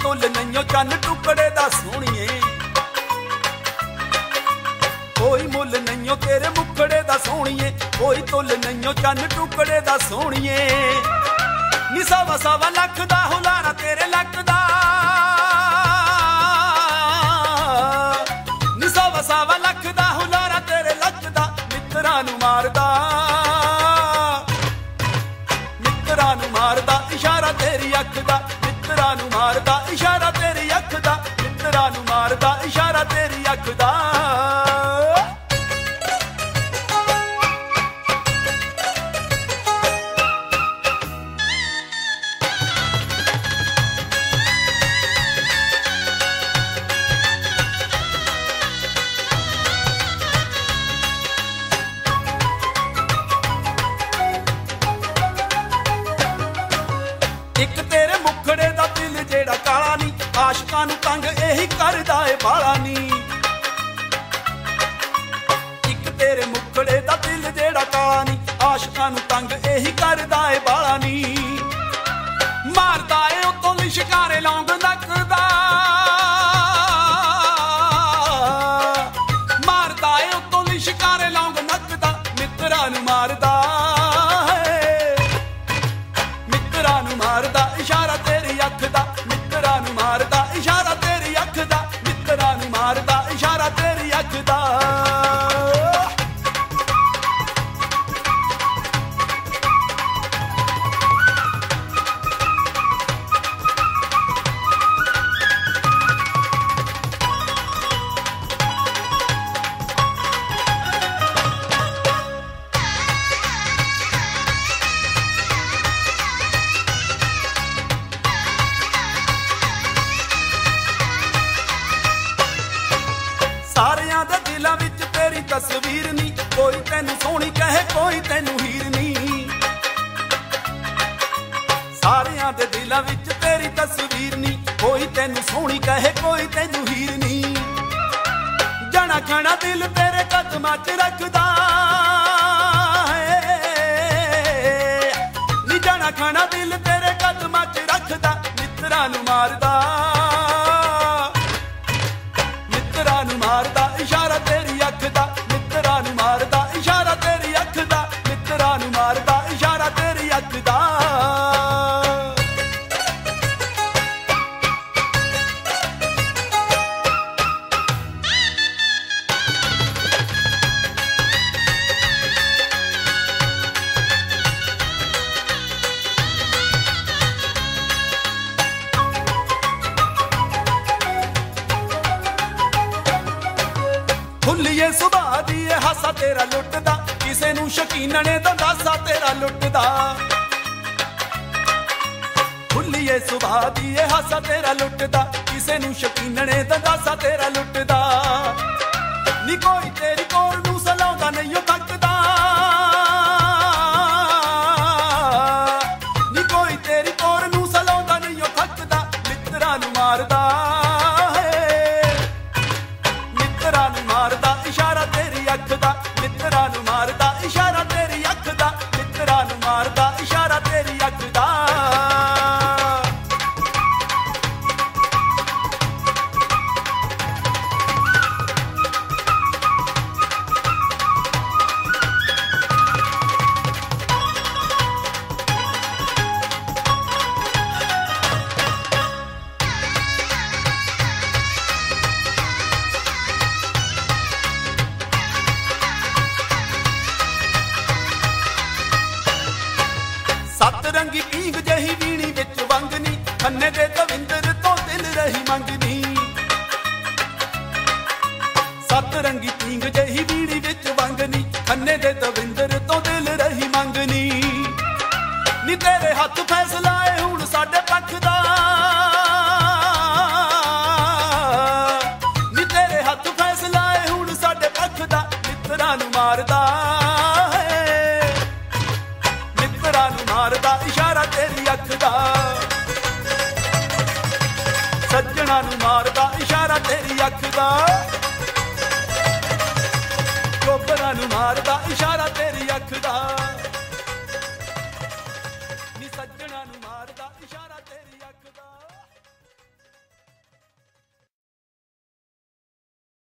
तुल नईओ चन टुकड़े दा सोहणीए, कोई मुल नईओ तेरे मुखड़े दा सोहणीए, कोई तुल नईओ चन टुकड़े दा सोहणीए। नी सवा सवा लख दा हुलारा तेरे लक दा, नी सवा सवा लख दा हुलारा तेरे लक दा, मित्तरां नूं मारदा, मित्तरां नूं मारदा इशारा तेरी अख दा, मित्तरां नूं मारदा इशारा तेरी अख दा, मित्तरां नूं मारदा इशारा तेरी अख दा। एक तेरे मुखड़े दा दिल जेड़ा काला नी, आशिकां नूं तंग यही करदा ए बाला नी। एक तेरे मुखड़े दा दिल जेड़ा काला नी, आशिकां नूं तंग यही करदा ए बाला नी। मारदा ए उतों लिशकारे लौंग नकदा, मारदा ए उतों लिशकारे लौंग नकदा, मित्तरां नूं मारदा, मित्तरां नूं मारदा इशारा तेरी अख दा, मित्तरां नूं मारदा इशारा तेरी अख दा, मित्तरां नूं मारदा इशारा तेरी अख दा। सारियां दे दिलां विच तेरी तस्वीर नी, कोई तैनू सोहनी कहे कोई तैनू हीर नी। सारियां दे दिलां विच तेरी तस्वीर नी, कोई तैनू सोहनी कहे कोई तैनू हीर नी। जाना खाना दिल तेरे कदमां च रखदा है, नी जाना खाना दिल तेरे कदमां च रखदा, मित्तरां नूं मारदा, मित्तरां नूं मारदा इशारा तेरी अख दा, मित्तरां नूं मारदा इशारा तेरी अख दा, मित्तरां नूं मारदा इशारा तेरी अख दा। खुल्लिए सुभाऽ दी ए हासा तेरा लुटदा, किसे नूं शकीनने दा दासा तेरा लुटदा। खुल्लिए सुभाऽ दी ए हासा तेरा लुटदा, किसे नूं शकीनने दा दासा तेरा लुटदा। नी कोई तेरी कोर नूं सलाउंदा नहीं थकदा, नी कोई तेरी कोर नूं सलाउंदा नहीं थकदा, मित्तरां नूं मारदा, मित्तरां नूं मारदा इशारा तेरी अख दा, मित्तरां नूं मारदा इशारा तेरी अख दा, मित्तरां नूं मारदा इशारा तेरी अख दा। सत रंगी पींग जही वीणी विच वंगनी, खन्ने दे दविंदर तो दिल रही मंगनी। सत रंगी पींग जही वीणी विच वंगनी, खन्ने दे दविंदर तो दिल रही मंगनी। नी तेरे हथ फैसला ए हुण साडे पक्ष दा, नी तेरे हथ फैसला ए हुण साडे पक्ष दा, मित्तरां नूं मारदा, मित्तरां नूं मारदा इशारा तेरी अख दा, सज्जणा नूं मारदा इशारा तेरी अख दा, चोबरां नूं मारदा इशारा